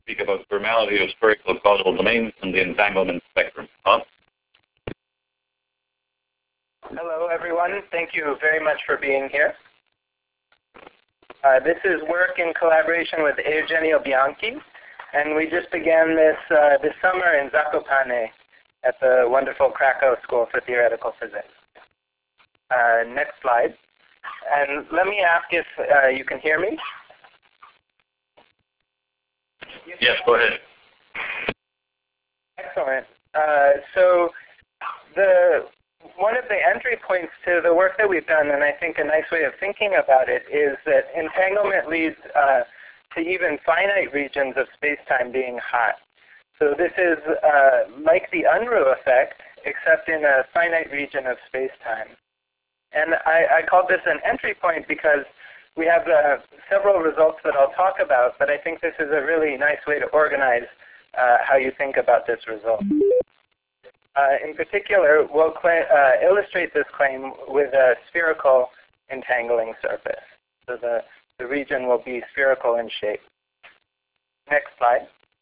speak about the formality of spherical causal domains and the entanglement spectrum. Todd? Hello, everyone. Thank you very much for being here. This is work in collaboration with Eugenio Bianchi, and we just began this this summer in Zakopane at the wonderful Krakow School for Theoretical Physics. Next slide. And let me ask if you can hear me. Yes, go ahead. Excellent. So one of the entry points to the work that we've done, and I think a nice way of thinking about it, is that entanglement leads to even finite regions of space-time being hot. So this is like the Unruh effect, except in a finite region of space-time. And I called this an entry point because we have several results that I'll talk about, but I think this is a really nice way to organize how you think about this result. In particular, we'll illustrate this claim with a spherical entangling surface. So the region will be spherical in shape. Next slide.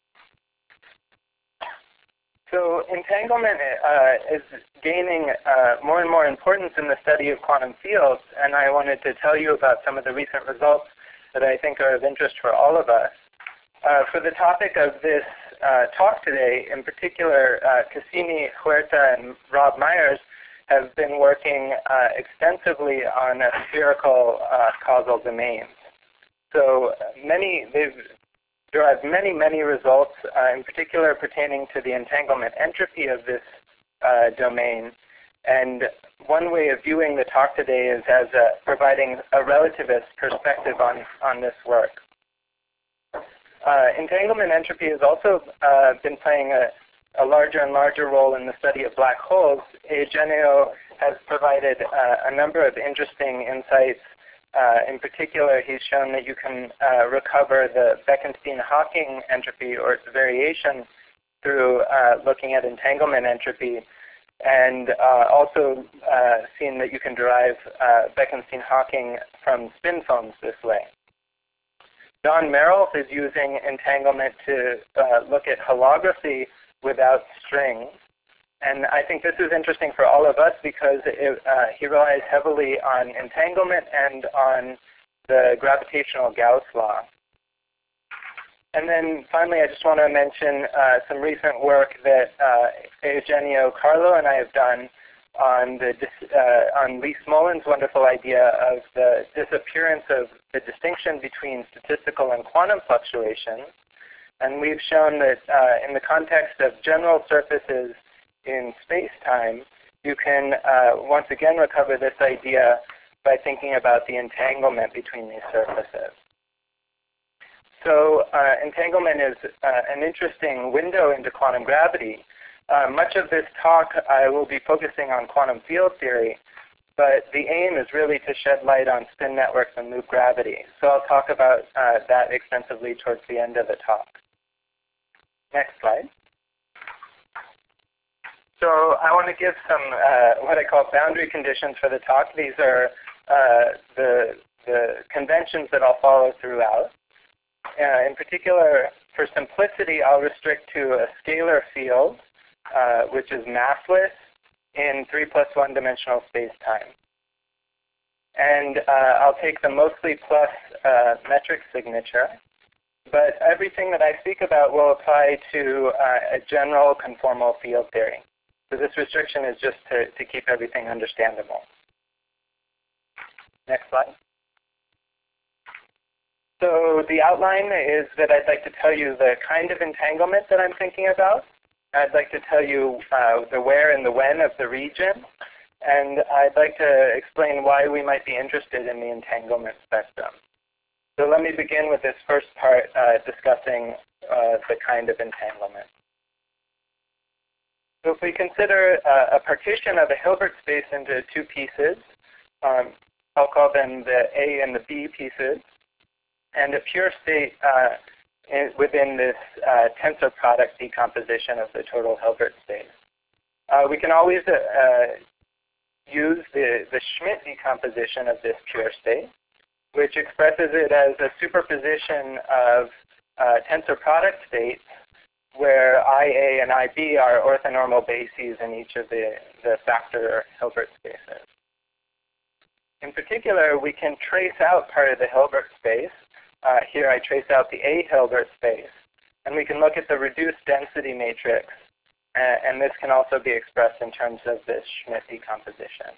So entanglement is gaining more and more importance in the study of quantum fields, and I wanted to tell you about some of the recent results that I think are of interest for all of us. For the topic of this talk today, in particular, Cassini, Huerta, and Rob Myers have been working extensively on spherical causal domains. So they've derived many results, in particular pertaining to the entanglement entropy of this domain. And one way of viewing the talk today is as providing a relativist perspective on this work. Entanglement entropy has also been playing a larger and larger role in the study of black holes. Eugenio has provided a number of interesting insights. In particular, he's shown that you can recover the Bekenstein-Hawking entropy or its variation through looking at entanglement entropy, and also seen that you can derive Bekenstein-Hawking from spin foams this way. Don Merrill is using entanglement to look at holography without strings. And I think this is interesting for all of us because he relies heavily on entanglement and on the gravitational Gauss law. And then finally, I just want to mention some recent work that Eugenio Carlo and I have done on Lee Smolin's wonderful idea of the disappearance of the distinction between statistical and quantum fluctuations. And we've shown that in the context of general surfaces in space-time, you can once again recover this idea by thinking about the entanglement between these surfaces. So entanglement is an interesting window into quantum gravity. Much of this talk I will be focusing on quantum field theory, but the aim is really to shed light on spin networks and loop gravity. So I'll talk about that extensively towards the end of the talk. Next slide. So I want to give some what I call boundary conditions for the talk. These are the conventions that I'll follow throughout. In particular, for simplicity, I'll restrict to a scalar field, which is massless in 3+1 dimensional space-time. And I'll take the mostly plus metric signature. But everything that I speak about will apply to a general conformal field theory. So this restriction is just to keep everything understandable. Next slide. So the outline is that I'd like to tell you the kind of entanglement that I'm thinking about. I'd like to tell you the where and the when of the region. And I'd like to explain why we might be interested in the entanglement spectrum. So let me begin with this first part, discussing the kind of entanglement. So if we consider a partition of a Hilbert space into two pieces, I'll call them the A and the B pieces, and a pure state within this tensor product decomposition of the total Hilbert space. We can always use the Schmidt decomposition of this pure state, which expresses it as a superposition of tensor product states where IA and IB are orthonormal bases in each of the factor Hilbert spaces. In particular, we can trace out part of the Hilbert space. Here I trace out the A Hilbert space. And we can look at the reduced density matrix. And this can also be expressed in terms of this Schmidt decomposition.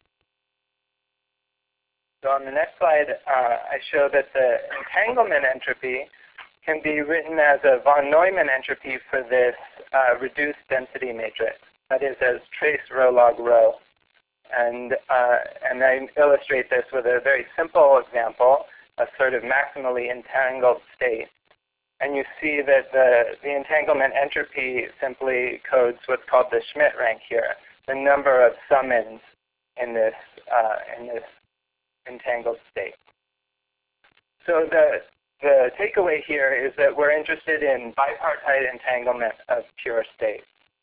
So on the next slide, I show that the entanglement entropy can be written as a von Neumann entropy for this reduced density matrix. That is as trace rho log rho. And I illustrate this with a very simple example, a sort of maximally entangled state. And you see that the entanglement entropy simply codes what's called the Schmidt rank here, the number of summons in this entangled state. So the takeaway here is that we're interested in bipartite entanglement of pure states.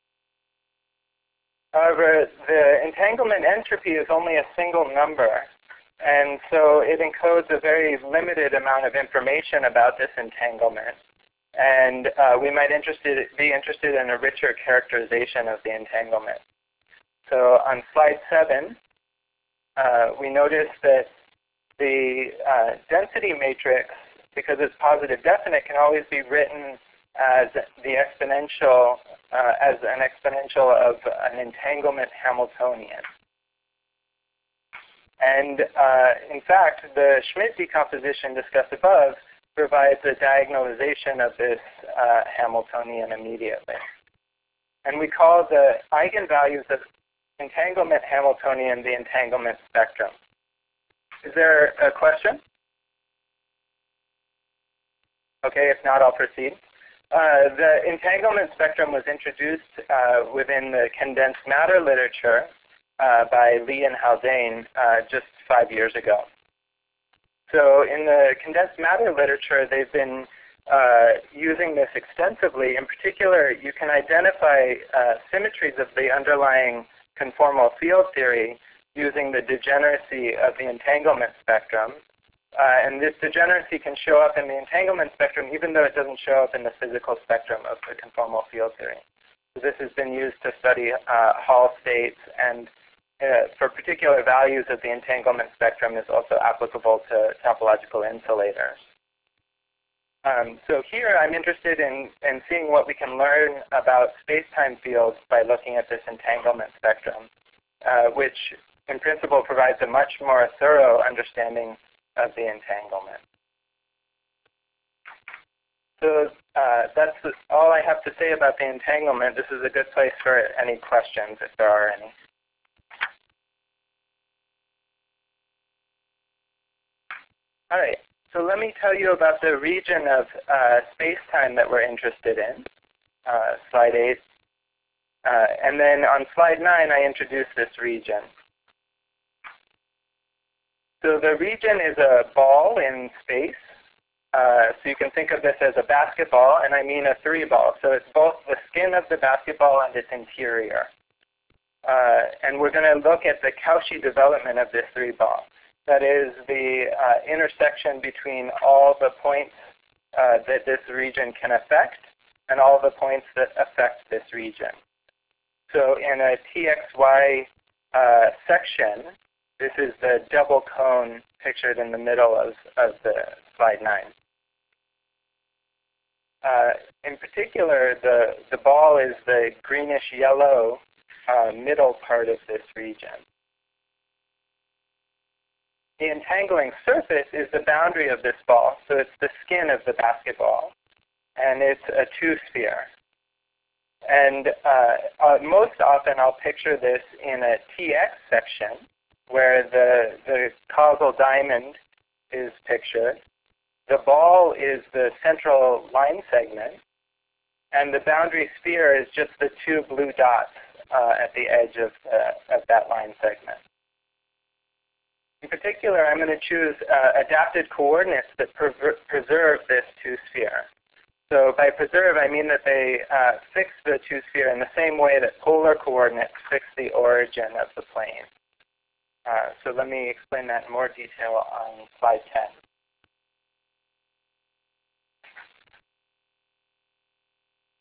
However, the entanglement entropy is only a single number, and so it encodes a very limited amount of information about this entanglement. And we might be interested in a richer characterization of the entanglement. So on slide 7, we notice that the density matrix, because it's positive definite, can always be written as the exponential, as an exponential of an entanglement Hamiltonian. And in fact, the Schmidt decomposition discussed above provides a diagonalization of this Hamiltonian immediately. And we call the eigenvalues of entanglement Hamiltonian the entanglement spectrum. Is there a question? Okay, if not, I'll proceed. The entanglement spectrum was introduced within the condensed matter literature by Lee and Haldane just 5 years ago. So in the condensed matter literature, they've been using this extensively. In particular, you can identify symmetries of the underlying conformal field theory using the degeneracy of the entanglement spectrum. And this degeneracy can show up in the entanglement spectrum even though it doesn't show up in the physical spectrum of the conformal field theory. So this has been used to study Hall states, and for particular values of the entanglement spectrum is also applicable to topological insulators. So here I'm interested in seeing what we can learn about space-time fields by looking at this entanglement spectrum, which in principle provides a much more thorough understanding of the entanglement. So that's all I have to say about the entanglement. This is a good place for any questions, if there are any. All right, so let me tell you about the region of space-time that we're interested in, slide 8. And then on slide 9, I introduce this region. So the region is a ball in space. So you can think of this as a basketball, and I mean a 3-ball. So it's both the skin of the basketball and its interior. And we're going to look at the Cauchy development of this 3-ball. That is the intersection between all the points that this region can affect and all the points that affect this region. So in a TXY section, this is the double cone pictured in the middle of the slide 9. In particular, the ball is the greenish-yellow middle part of this region. The entangling surface is the boundary of this ball, so it's the skin of the basketball, and it's a 2-sphere. And most often I'll picture this in a TX section, where the causal diamond is pictured. The ball is the central line segment, and the boundary sphere is just the 2 blue dots at the edge of that line segment. In particular, I'm going to choose adapted coordinates that preserve this 2-sphere. So by preserve, I mean that they fix the 2-sphere in the same way that polar coordinates fix the origin of the plane. So let me explain that in more detail on slide 10.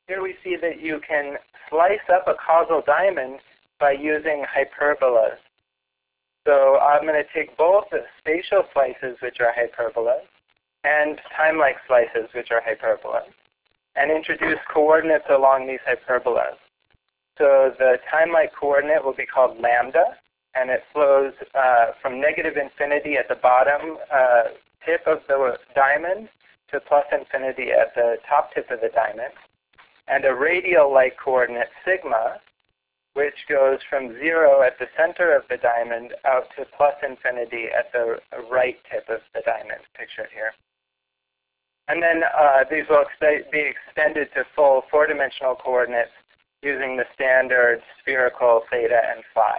Here we see that you can slice up a causal diamond by using hyperbolas. So I'm going to take both the spatial slices, which are hyperbolas, and time-like slices, which are hyperbolas, and introduce coordinates along these hyperbolas. So the time-like coordinate will be called lambda, and it flows from negative infinity at the bottom tip of the diamond to plus infinity at the top tip of the diamond, and a radial-like coordinate sigma, which goes from 0 at the center of the diamond out to plus infinity at the right tip of the diamond, pictured here. And then these will be extended to full 4-dimensional coordinates using the standard spherical theta and phi.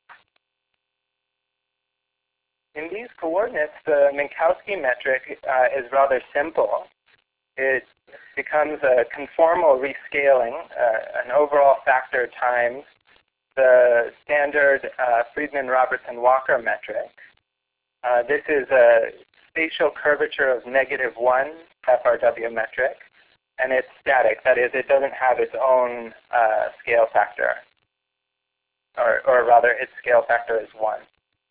In these coordinates, the Minkowski metric is rather simple. It becomes a conformal rescaling, an overall factor times the standard Friedman-Robertson-Walker metric. This is a spatial curvature of -1 FRW metric, and it's static. That is, it doesn't have its own scale factor, or rather, its scale factor is 1.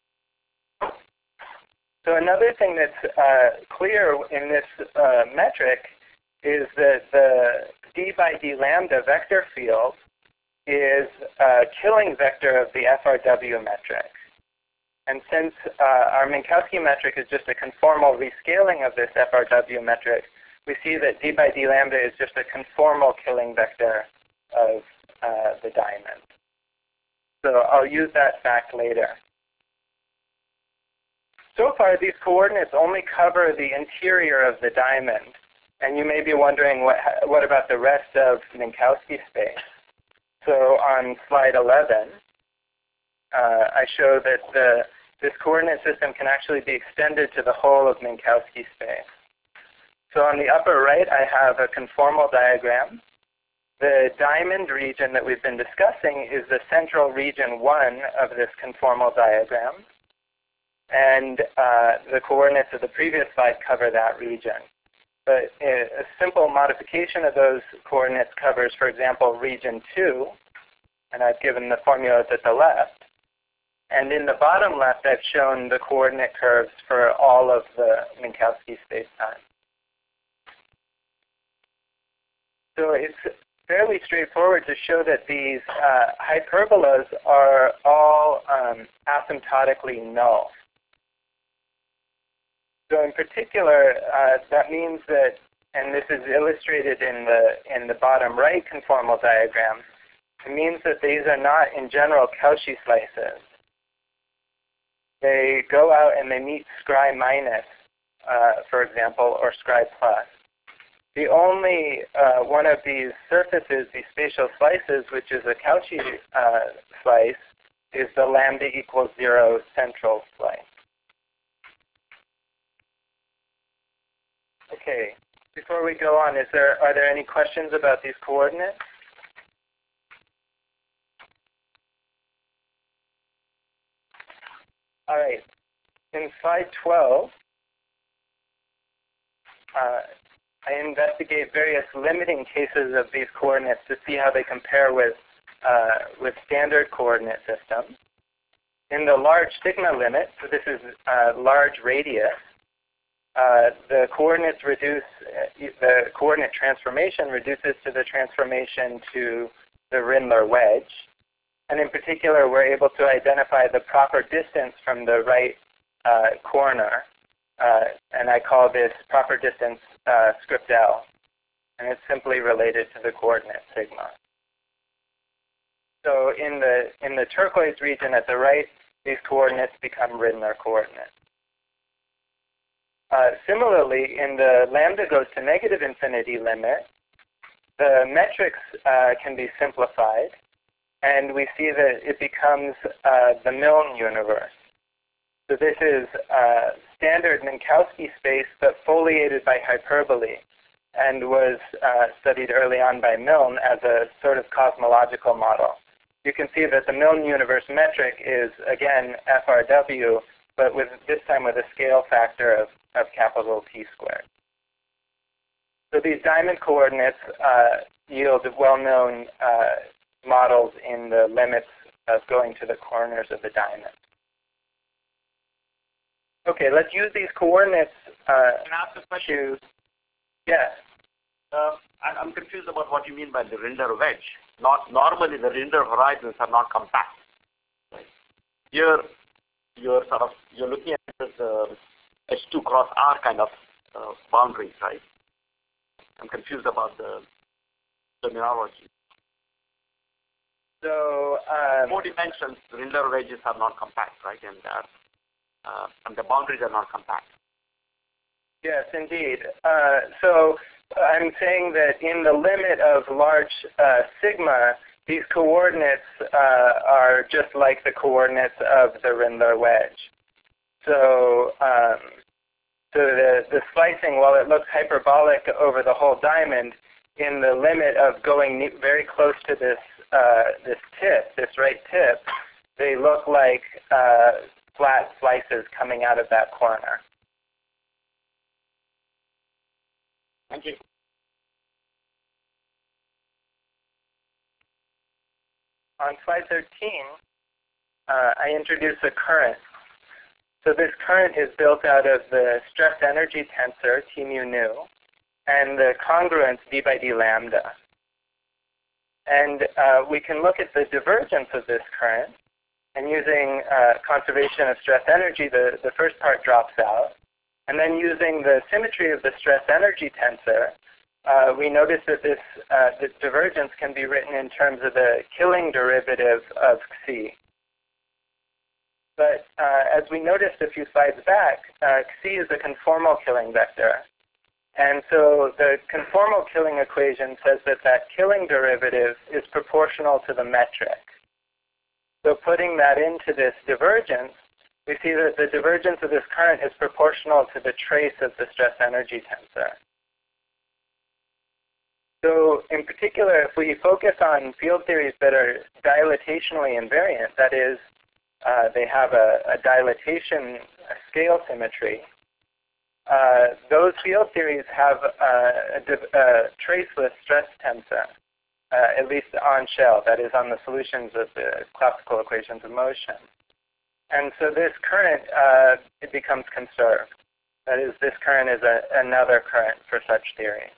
So another thing that's clear in this metric is that the d by d lambda vector field is a killing vector of the FRW metric. And since our Minkowski metric is just a conformal rescaling of this FRW metric, we see that d by d lambda is just a conformal killing vector of the diamond. So I'll use that fact later. So far, these coordinates only cover the interior of the diamond. And you may be wondering, what about the rest of Minkowski space? So on slide 11, I show that this coordinate system can actually be extended to the whole of Minkowski space. So on the upper right, I have a conformal diagram. The diamond region that we've been discussing is the central region 1 of this conformal diagram. And the coordinates of the previous slide cover that region. But a simple modification of those coordinates covers, for example, region 2. And I've given the formulas at the left. And in the bottom left, I've shown the coordinate curves for all of the Minkowski spacetime. So it's fairly straightforward to show that these hyperbolas are all asymptotically null. So in particular, that means that, and this is illustrated in the bottom right conformal diagram, it means that these are not, in general, Cauchy slices. They go out and they meet scri minus, for example, or scri plus. The only one of these surfaces, these spatial slices, which is a Cauchy slice, is the lambda equals 0 central slice. Okay, before we go on, are there any questions about these coordinates? All right, in slide 12, I investigate various limiting cases of these coordinates to see how they compare with standard coordinate systems. In the large sigma limit, so this is large radius, the coordinates reduce, the coordinate transformation reduces to the transformation to the Rindler wedge. And in particular, we're able to identify the proper distance from the right corner. And I call this proper distance script L. And it's simply related to the coordinate sigma. So in the turquoise region at the right, these coordinates become Rindler coordinates. Similarly, in the lambda goes to negative infinity limit, the metrics can be simplified. And we see that it becomes the Milne universe. So this is standard Minkowski space, but foliated by hyperbole, and was studied early on by Milne as a sort of cosmological model. You can see that the Milne universe metric is, again, FRW, but this time with a scale factor of capital T squared. So these diamond coordinates yield well-known models in the limits of going to the corners of the diamond. Okay, let's use these coordinates Can I ask a question? Yes. I'm confused about what you mean by the Rinder wedge. Normally, the Rinder horizons are not compact. Here, you're looking at the H2 cross R kind of boundaries, right? I'm confused about the terminology. So, 4 dimensions, the Rinder wedges are not compact, right? And the boundaries are not compact. yes, indeed. So I'm saying that in the limit of large sigma, these coordinates are just like the coordinates of the Rindler wedge. So, the slicing, while it looks hyperbolic over the whole diamond, in the limit of going very close to this this right tip, they look like flat slices coming out of that corner. Thank you. On slide 13, I introduce a current. So this current is built out of the stress energy tensor, T mu nu, and the congruence d by d lambda. And we can look at the divergence of this current. And using conservation of stress energy, the first part drops out. And then using the symmetry of the stress energy tensor, we notice that this divergence can be written in terms of the killing derivative of Xi. But as we noticed a few slides back, Xi is a conformal killing vector. And so the conformal killing equation says that that killing derivative is proportional to the metric. So putting that into this divergence, we see that the divergence of this current is proportional to the trace of the stress energy tensor. So in particular, if we focus on field theories that are dilatationally invariant, that is, they have a dilatation scale symmetry, those field theories have a traceless stress tensor, at least on shell, that is on the solutions of the classical equations of motion. And so this current, it becomes conserved. That is, this current is another current for such theory.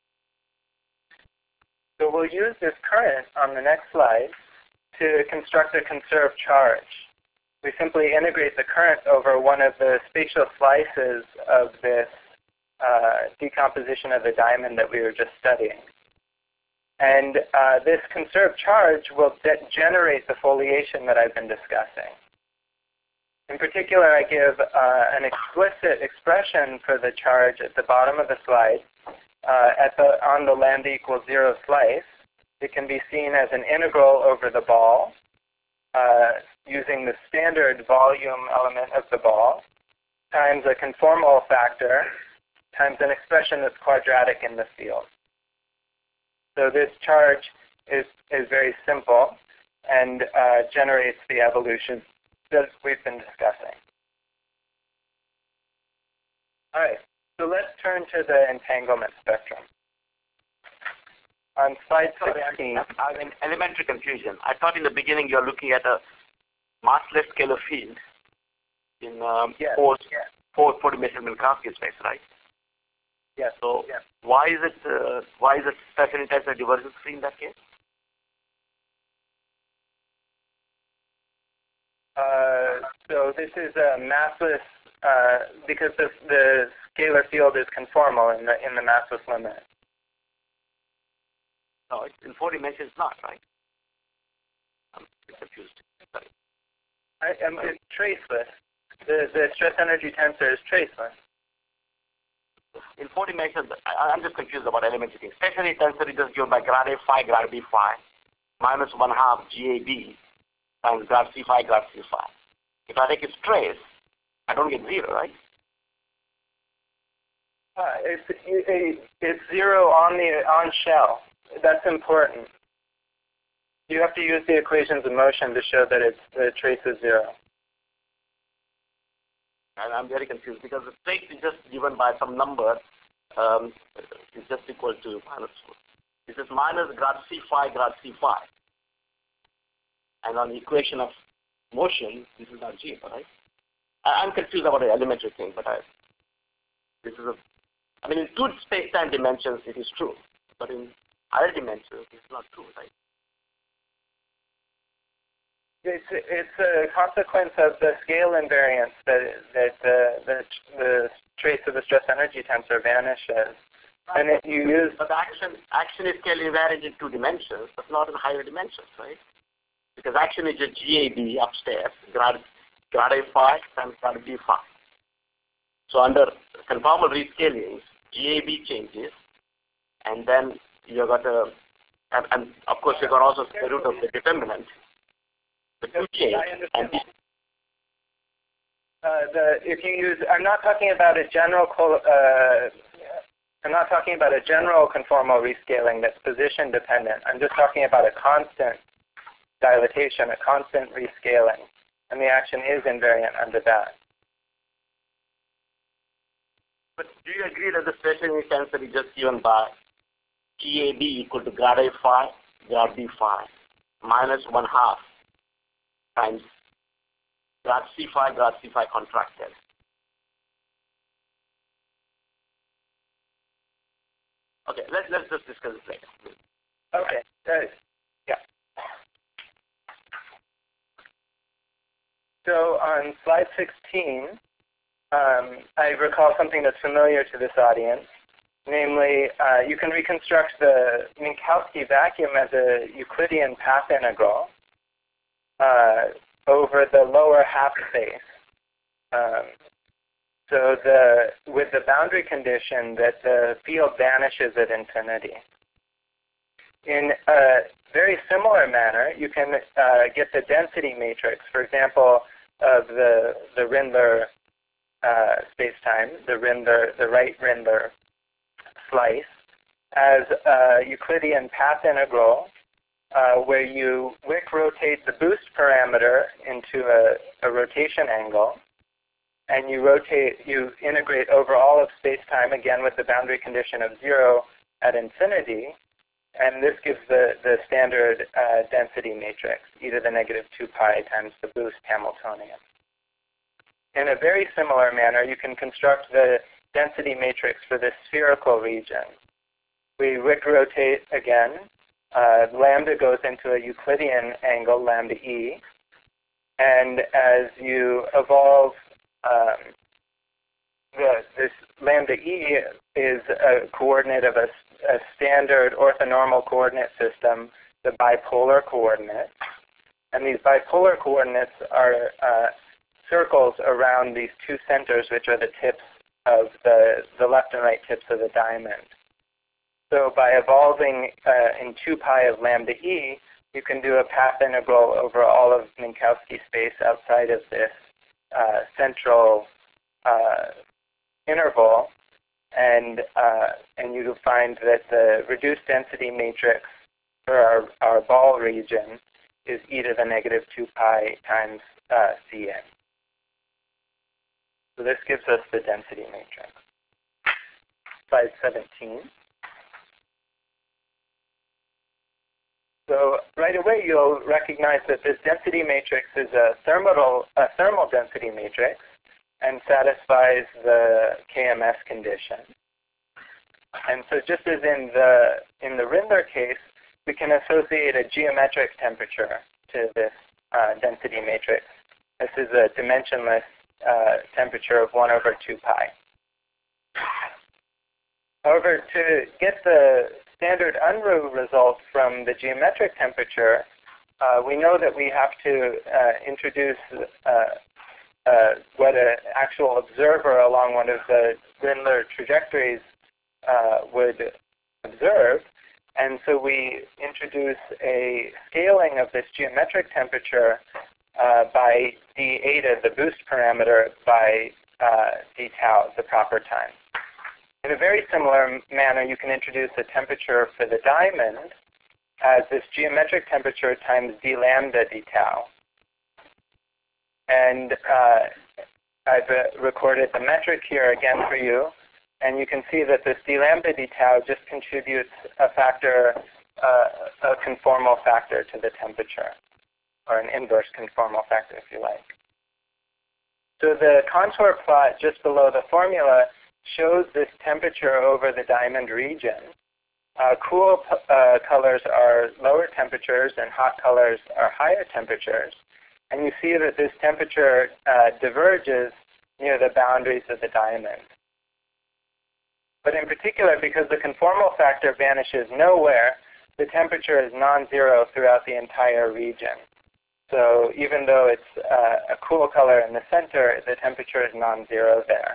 So we'll use this current on the next slide to construct a conserved charge. We simply integrate the current over one of the spatial slices of this decomposition of the diamond that we were just studying. And this conserved charge will generate the foliation that I've been discussing. In particular, I give an explicit expression for the charge at the bottom of the slide on the lambda equals 0 slice. It can be seen as an integral over the ball using the standard volume element of the ball times a conformal factor times an expression that's quadratic in the field. So this charge is very simple and generates the evolution that we've been discussing. All right, so let's turn to the entanglement spectrum. On slide 16. I have an elementary confusion. I thought in the beginning you're looking at a massless scalar field in Yes. four-dimensional Minkowski space, right? Yes. So yes. why is it special intensity divergence free in that case? So this is a massless because the scalar field is conformal in the massless limit. No, in 4 dimensions not, right? I'm confused. Sorry. It's traceless. The stress energy tensor is traceless. In 4 dimensions, I'm just confused about elementary things. Especially tensor is just given by grad A phi, grad B phi, minus 1/2 GAB times grad C phi, grad C phi. If I take its trace, I don't get 0, right? It's 0 on shell. That's important. You have to use the equations of motion to show that the trace is 0. And I'm very confused because the trace is just given by some number. It's just equal to minus. This is minus grad C phi, grad C phi. And on the equation of motion, this is not G, right? I'm confused about the elementary thing, but this is I mean, in two space-time dimensions, it is true. But in higher dimensions, it's not true, right? It's a consequence of the scale invariance that the trace of the stress energy tensor vanishes. And if you use... But the action is scale invariant in two dimensions, but not in higher dimensions, right? Because action is just GAB upstairs, grad A phi times grad B phi. So under conformal rescaling, GAB changes, and then you got and of course you got also square root of the determinant. The two change. And if you use, I'm not talking about a general conformal rescaling that's position dependent. I'm just talking about a constant dilatation, a constant rescaling, and the action is invariant under that. But do you agree that the stress energy tensor is just given by GAB equal to grad A phi, grad B phi, minus 1/2 times grad C phi contracted? Okay, let's just discuss this later. Okay. Yeah. So on slide 16, I recall something that's familiar to this audience. Namely, you can reconstruct the Minkowski vacuum as a Euclidean path integral over the lower half space. So with the boundary condition that the field vanishes at infinity. In a very similar manner, you can get the density matrix, for example, of the Rindler space-time, the right Rindler slice, as a Euclidean path integral where you Wick rotate the boost parameter into a rotation angle, and you integrate over all of space-time, again with the boundary condition of 0 at infinity, and this gives the standard density matrix, e to the negative 2 pi times the boost Hamiltonian. In a very similar manner, you can construct the density matrix for the spherical region. We Wick rotate again. Lambda goes into a Euclidean angle, lambda e. And as you evolve, this lambda e is a coordinate of a standard orthonormal coordinate system, the bipolar coordinates. And these bipolar coordinates are circles around these two centers, which are the tips of the left and right tips of the diamond. So by evolving in 2 pi of lambda e, you can do a path integral over all of Minkowski space outside of this central interval, and you find that the reduced density matrix for our ball region is e to the negative 2 pi times Cn. So this gives us the density matrix. Slide 17. So right away you'll recognize that this density matrix is a thermal density matrix and satisfies the KMS condition. And so just as in the Rindler case, we can associate a geometric temperature to this density matrix. This is a dimensionless temperature of 1 over 2 pi. However, to get the standard Unruh result from the geometric temperature, we know that we have to introduce what an actual observer along one of the Rindler trajectories would observe. And so we introduce a scaling of this geometric temperature by d eta, the boost parameter, by d tau, the proper time. In a very similar manner, you can introduce a temperature for the diamond as this geometric temperature times d lambda d tau. And I've recorded the metric here again for you. And you can see that this d lambda d tau just contributes a factor, a conformal factor to the temperature, or an inverse conformal factor, if you like. So the contour plot just below the formula shows this temperature over the diamond region. Cool colors are lower temperatures and hot colors are higher temperatures. And you see that this temperature diverges near the boundaries of the diamond. But in particular, because the conformal factor vanishes nowhere, the temperature is non-zero throughout the entire region. So even though it's a cool color in the center, the temperature is non-zero there.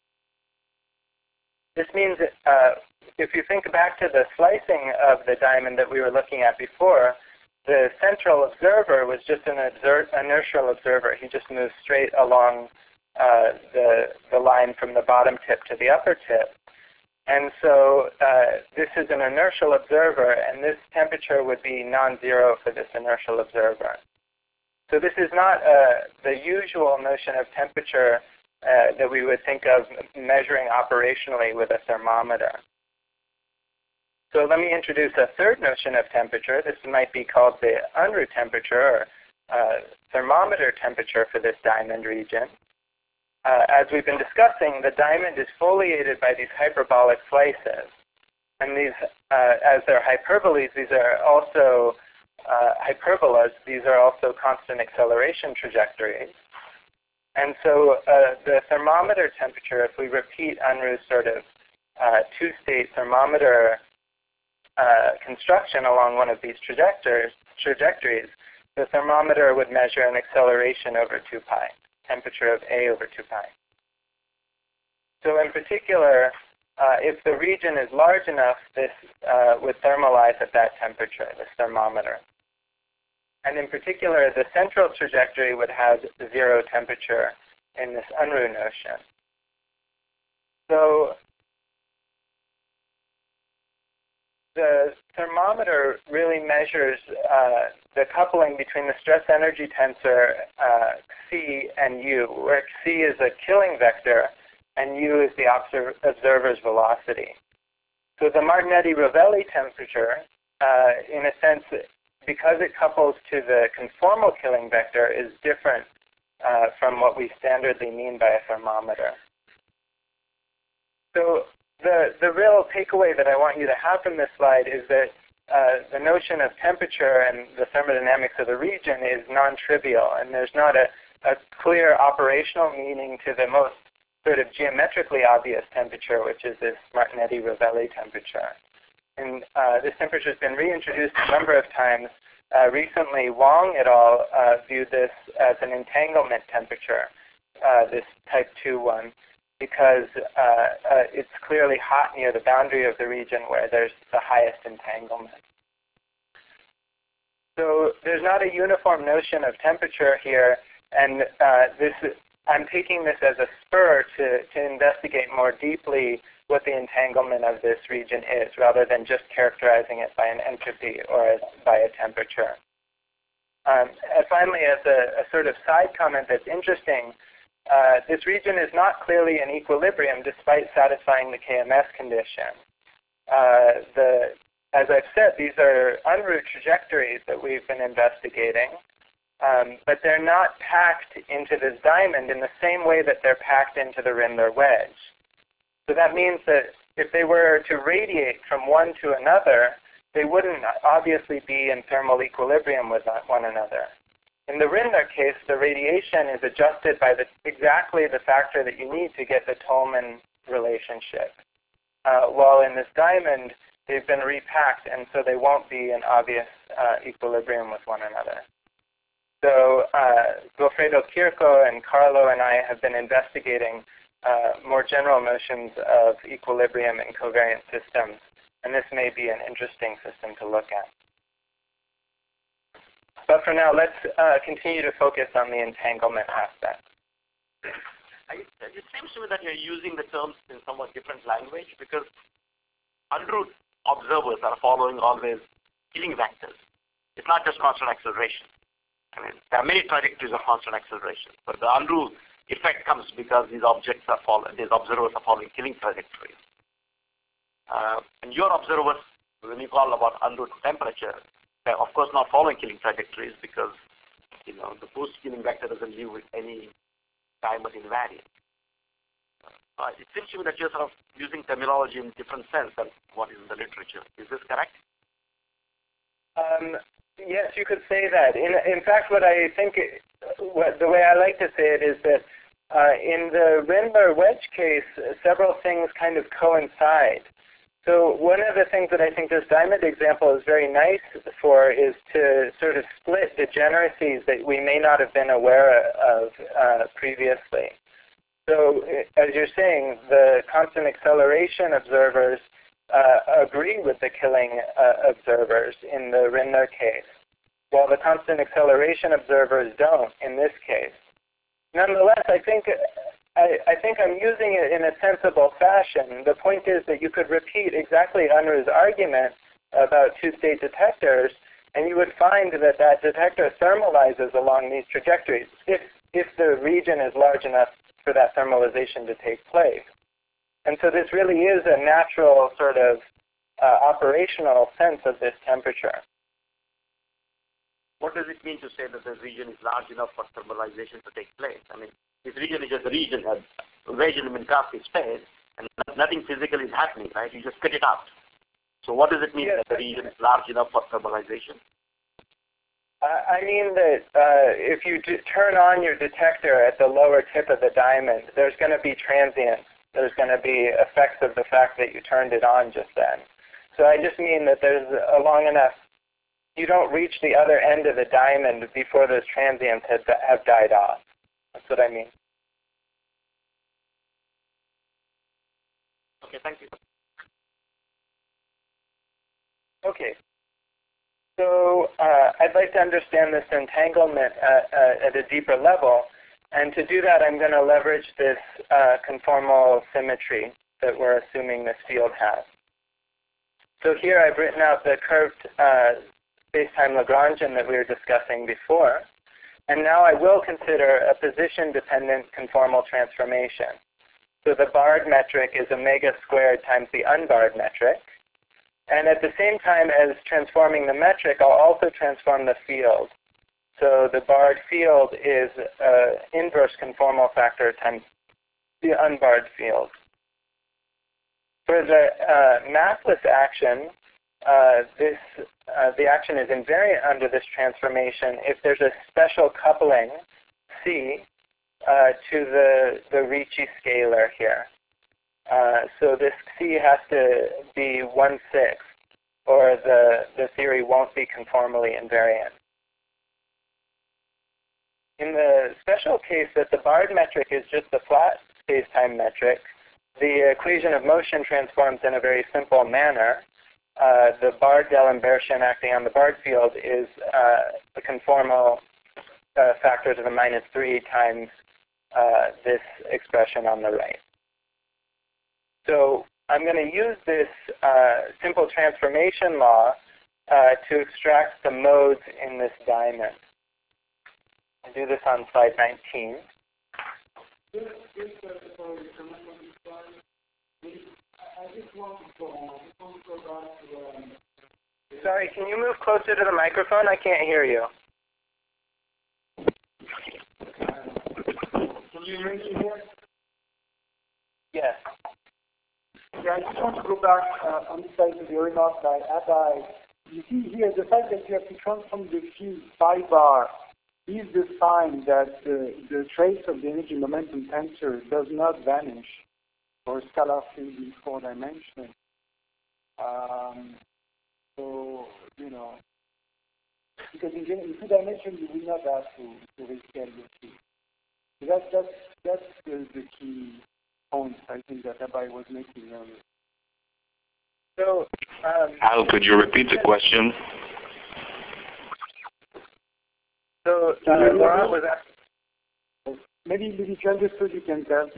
This means that if you think back to the slicing of the diamond that we were looking at before, the central observer was just an inertial observer. He just moved straight along the line from the bottom tip to the upper tip. And so this is an inertial observer, and this temperature would be non-zero for this inertial observer. So this is not the usual notion of temperature that we would think of measuring operationally with a thermometer. So let me introduce a third notion of temperature. This might be called the Unruh temperature, or thermometer temperature for this diamond region. As we've been discussing, the diamond is foliated by these hyperbolic slices. And these, as they're hyperboles, these are also hyperbolas. These are also constant acceleration trajectories. And so the thermometer temperature, if we repeat Unruh's sort of two-state thermometer construction along one of these trajectories, the thermometer would measure an acceleration over 2 pi, temperature of A over 2 pi. So in particular, if the region is large enough, this would thermalize at that temperature, this thermometer. And in particular, the central trajectory would have 0 temperature in this Unruh notion. So the thermometer really measures the coupling between the stress energy tensor C and U, where C is a killing vector and U is the observer's velocity. So the Martignetti-Rovelli temperature, in a sense, because it couples to the conformal killing vector, is different from what we standardly mean by a thermometer. So the real takeaway that I want you to have from this slide is that the notion of temperature and the thermodynamics of the region is non-trivial, and there's not a clear operational meaning to the most sort of geometrically obvious temperature, which is this Martignetti-Rovelli temperature. And this temperature has been reintroduced a number of times. Recently, Wang et al. Viewed this as an entanglement temperature, this type 2 one, because it's clearly hot near the boundary of the region where there's the highest entanglement. So there's not a uniform notion of temperature here, and I'm taking this as a spur to investigate more deeply what the entanglement of this region is, rather than just characterizing it by an entropy or by a temperature. And finally, as a sort of side comment that's interesting, this region is not clearly in equilibrium despite satisfying the KMS condition. As I've said, these are Unruh trajectories that we've been investigating, but they're not packed into this diamond in the same way that they're packed into the Rindler wedge. So that means that if they were to radiate from one to another, they wouldn't obviously be in thermal equilibrium with one another. In the Rindler case, the radiation is adjusted by exactly the factor that you need to get the Tolman relationship. While in this diamond, they've been repacked, and so they won't be in obvious equilibrium with one another. So Goffredo Kirko and Carlo and I have been investigating more general notions of equilibrium in covariant systems, and this may be an interesting system to look at. But for now, let's continue to focus on the entanglement aspect. It seems to me that you're using the terms in somewhat different language, because Unruh observers are following always killing vectors. It's not just constant acceleration. I mean, there are many trajectories of constant acceleration, but the Unruh effect comes because these observers are following killing trajectories. And your observers, when you call about en-route temperature, they're of course not following killing trajectories because the post-killing vector doesn't live with any dimer invariant. It seems to me that you're sort of using terminology in different sense than what is in the literature. Is this correct? Yes, you could say that. In fact, what I think, the way I like to say it is that in the Rindler wedge case, several things kind of coincide. So one of the things that I think this diamond example is very nice for is to sort of split degeneracies that we may not have been aware of previously. So as you're saying, the constant acceleration observers agree with the killing observers in the Rindler case, while the constant acceleration observers don't in this case. Nonetheless, I think I'm using it in a sensible fashion. The point is that you could repeat exactly Unruh's argument about two-state detectors, and you would find that that detector thermalizes along these trajectories if the region is large enough for that thermalization to take place. And so this really is a natural sort of operational sense of this temperature. What does it mean to say that the region is large enough for thermalization to take place? I mean, this region is just a region, a wedge in Minkowski space, and nothing physical is happening, right? You just spit it out. So what does it mean that the region is large enough for thermalization? I mean that if you turn on your detector at the lower tip of the diamond, there's going to be transients. There's going to be effects of the fact that you turned it on just then. So I just mean that there's a long enough, you don't reach the other end of the diamond before those transients have died off. That's what I mean. Okay, thank you. Okay. So I'd like to understand this entanglement at a deeper level. And to do that, I'm going to leverage this conformal symmetry that we're assuming this field has. So here I've written out the curved space-time Lagrangian that we were discussing before. And now I will consider a position-dependent conformal transformation. So the barred metric is omega squared times the unbarred metric. And at the same time as transforming the metric, I'll also transform the field. So the barred field is inverse conformal factor times the unbarred field. For the massless action, the action is invariant under this transformation if there's a special coupling C to the Ricci scalar here. So this C has to be 1/6, or the theory won't be conformally invariant. In the special case that the barred metric is just the flat space-time metric, the equation of motion transforms in a very simple manner. The barred D'Alembert acting on the barred field is the conformal factor to the -3 times this expression on the right. So I'm going to use this simple transformation law to extract the modes in this diamond. I'll do this on slide 19. Sorry, can you move closer to the microphone? I can't hear you. Can you hear me here? Yes. Yeah, I just want to go back on the side of the remark by Abhay. You see here the fact that you have to transform the field phi bar is the sign that the trace of the energy momentum tensor does not vanish for a scalar field in 4 dimensions. So, because in 2 dimensions you will not have to rescale the field. So that's the key point I think that Abhay was making earlier. So, Al, could you repeat the question? So, Laurent was asking. Maybe if you understood, you can tell.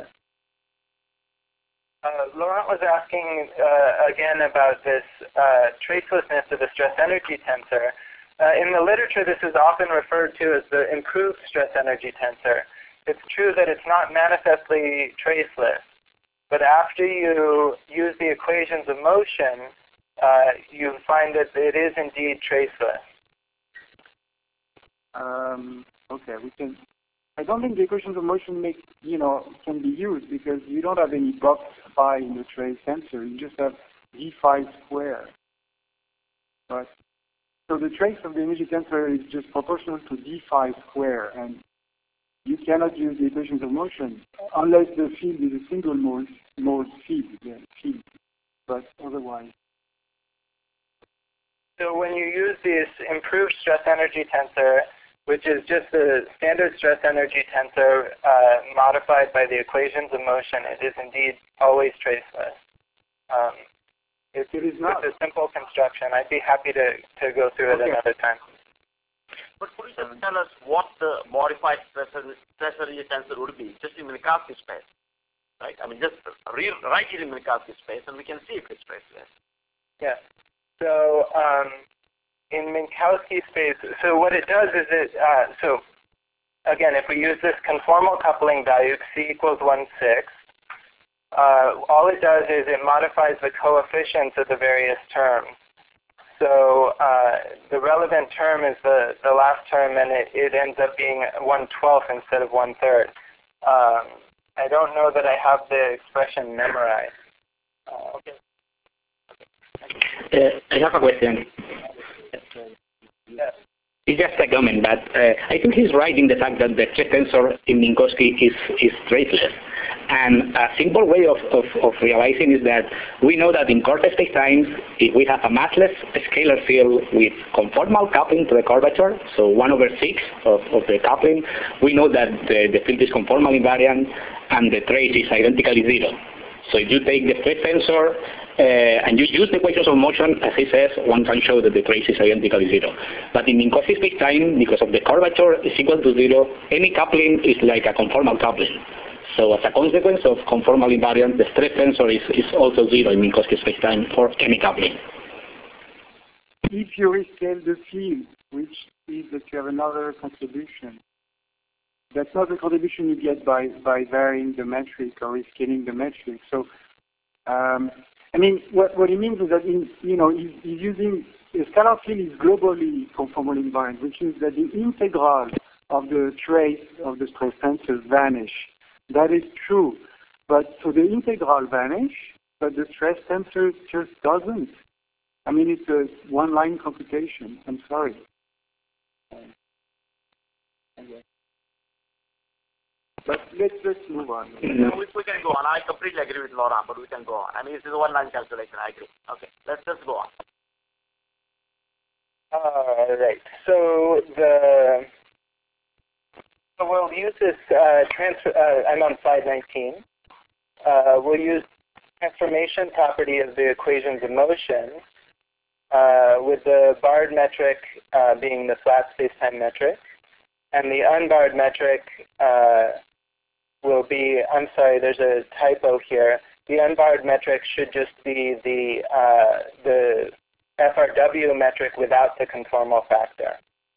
Laurent was asking again about this tracelessness of the stress energy tensor. In the literature, this is often referred to as the improved stress energy tensor. it's true that it's not manifestly traceless. But after you use the equations of motion, you find that it is indeed traceless. Okay, we can. I don't think the equations of motion can be used because you don't have any box phi in the trace tensor. You just have d phi square. But so the trace of the energy tensor is just proportional to d phi square, and you cannot use the equations of motion unless the field is a single mode field. But otherwise. So when you use this improved stress energy tensor, which is just the standard stress energy tensor modified by the equations of motion, it is indeed always traceless. It is not a simple construction. I'd be happy to go through it another time. But could you just tell us what the modified stress energy tensor would be, just in Minkowski space, right? I mean, just write it in Minkowski space, and we can see if it's traceless. Yeah. So in Minkowski space, so what it does is so again, if we use this conformal coupling value, C equals 1/6, all it does is it modifies the coefficients of the various terms. So the relevant term is the last term, and it ends up being 1/12 instead of 1/3. I don't know that I have the expression memorized. Okay. I have a question. Yes. It's just a comment, but I think he's right in the fact that the stress tensor in Minkowski is traceless. And a simple way of realizing is that we know that in curved spacetimes, if we have a massless scalar field with conformal coupling to the curvature, so 1/6 of the coupling, we know that the field is conformal invariant and the trace is identically 0. So if you take the stress tensor and you use the equations of motion, as he says, one can show that the trace is identically 0. But in Minkowski spacetime, because of the curvature is equal to 0, any coupling is like a conformal coupling. So as a consequence of conformal invariant, the stress tensor is also 0 in Minkowski spacetime for any coupling. If you rescale the field, which is that you have another contribution, that's not the contribution you get by varying the metric or rescaling the metric. So, I mean, what it means is that he's using a scalar field is globally conformal invariant, which means that the integral of the trace of the stress tensors vanish. That is true, but so the integral vanish, but the stress tensor just doesn't. I mean, it's a one-line computation. I'm sorry. But let's move on. We can go on. I completely agree with Laurent, but we can go on. I mean, this is a one-line calculation. I agree. Okay, let's just go on. All right. So we'll use this transfer. I'm on slide 19. We'll use transformation property of the equations of motion with the barred metric being the flat spacetime metric, and the unbarred metric will be, I'm sorry, there's a typo here. The unbarred metric should just be the FRW metric without the conformal factor.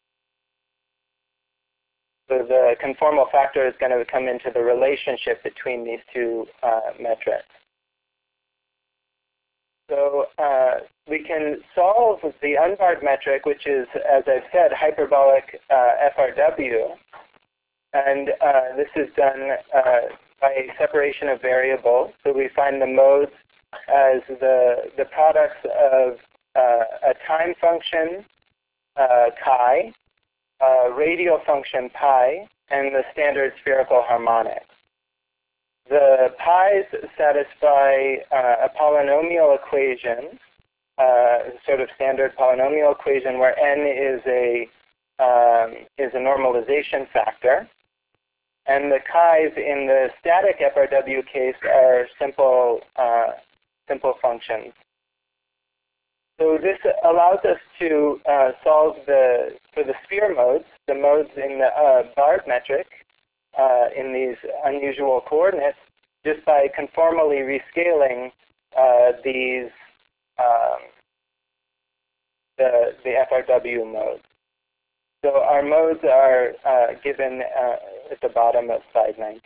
So the conformal factor is going to come into the relationship between these two metrics. So we can solve the unbarred metric, which is, as I've said, hyperbolic FRW. And this is done by separation of variables. So we find the modes as the products of a time function, chi, radial function pi, and the standard spherical harmonic. The pi's satisfy a polynomial equation, sort of standard polynomial equation where n is a normalization factor, and the chi's in the static FRW case are simple functions. So this allows us to solve for the sphere modes, the modes in the barred metric, in these unusual coordinates, just by conformally rescaling the FRW modes. So our modes are given at the bottom of slide 19.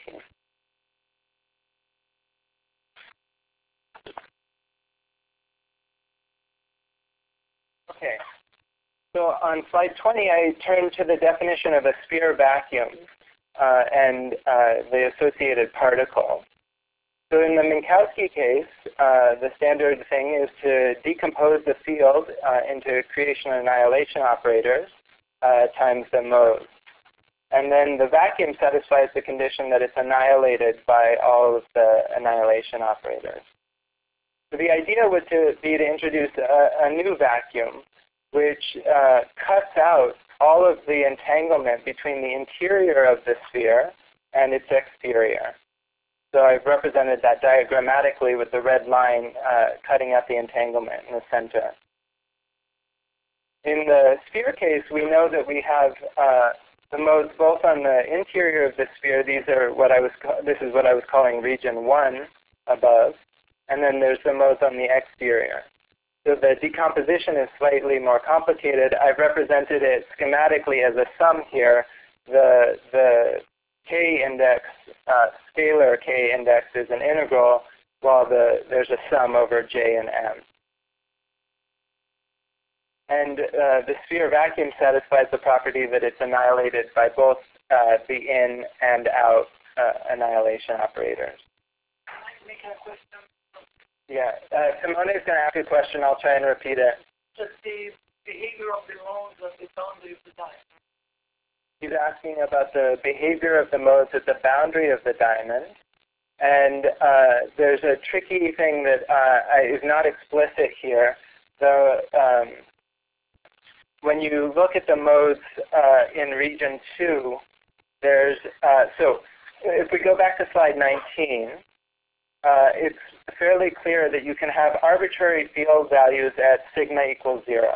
Okay, so on slide 20, I turn to the definition of a sphere vacuum and the associated particle. So in the Minkowski case, the standard thing is to decompose the field into creation and annihilation operators times the modes. And then the vacuum satisfies the condition that it's annihilated by all of the annihilation operators. So the idea would be to introduce a new vacuum which cuts out all of the entanglement between the interior of the sphere and its exterior. So I've represented that diagrammatically with the red line cutting out the entanglement in the center. In the sphere case, we know that we have the modes both on the interior of the sphere. These are this is what I was calling region 1 above, and then there's the modes on the exterior. So the decomposition is slightly more complicated. I've represented it schematically as a sum here. The k-index, scalar k-index is an integral, while there's a sum over j and m. And the sphere vacuum satisfies the property that it's annihilated by both the in and out annihilation operators. Can I make a question? Yeah, Simone is going to ask a question. I'll try and repeat it. Just the behavior of the modes at the boundary of the diamond. He's asking about the behavior of the modes at the boundary of the diamond. And there's a tricky thing that is not explicit here. So when you look at the modes in region 2, there's, so if we go back to slide 19, it's fairly clear that you can have arbitrary field values at sigma equals 0.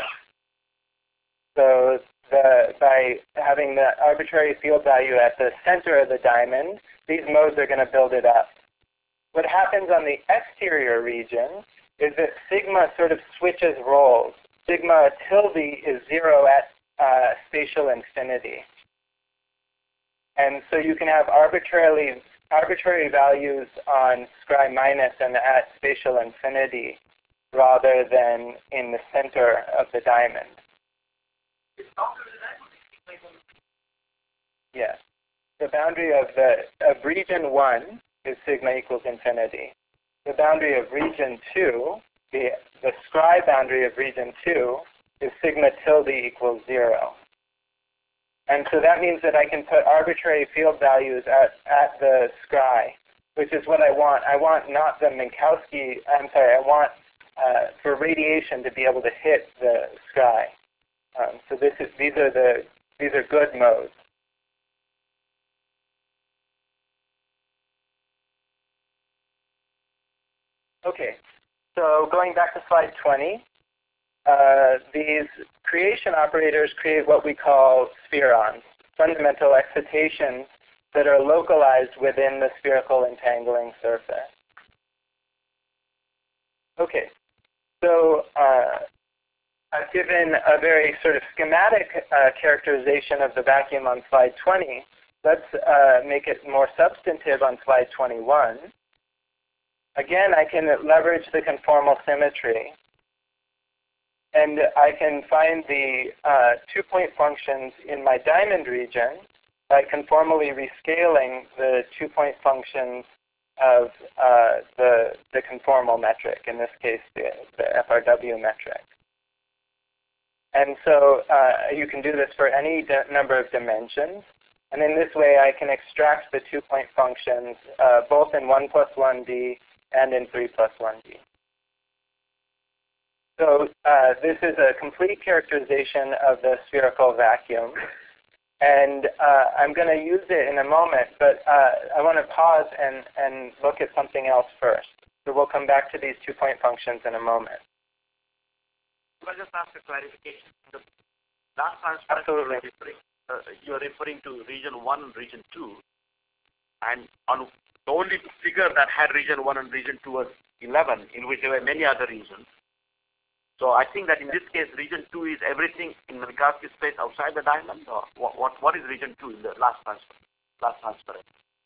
So by having the arbitrary field value at the center of the diamond, these modes are going to build it up. What happens on the exterior region is that sigma sort of switches roles. Sigma tilde is 0 at spatial infinity. And so you can have arbitrary values on scry minus and at spatial infinity rather than in the center of the diamond. Yes. The boundary of region 1 is sigma equals infinity. The boundary of region 2, the scry boundary of region 2, is sigma tilde equals 0. And so that means that I can put arbitrary field values at the scry, which is what I want. I want not the Minkowski, I want for radiation to be able to hit the scry. So these are good modes. Okay, so going back to slide 20, these creation operators create what we call spherons, fundamental excitations that are localized within the spherical entangling surface. Okay, so I've given a very sort of schematic characterization of the vacuum on slide 20. Let's make it more substantive on slide 21. Again, I can leverage the conformal symmetry. And I can find the 2-point functions in my diamond region by conformally rescaling the 2-point functions of the conformal metric, in this case the FRW metric. And so you can do this for any number of dimensions. And in this way I can extract the 2-point functions both in 1 plus 1D and in 3 plus 1D. So this is a complete characterization of the spherical vacuum. And I'm going to use it in a moment, but I want to pause and look at something else first. So we'll come back to these 2-point functions in a moment. I'll just ask a clarification. The last time Absolutely. You're referring to region 1 and region 2. And on the only figure that had region 1 and region 2 was 11, in which there were many other regions. So I think that in this case, region 2 is everything in the Minkowski space outside the diamond, or what is region 2 in the last transfer? plus transparent?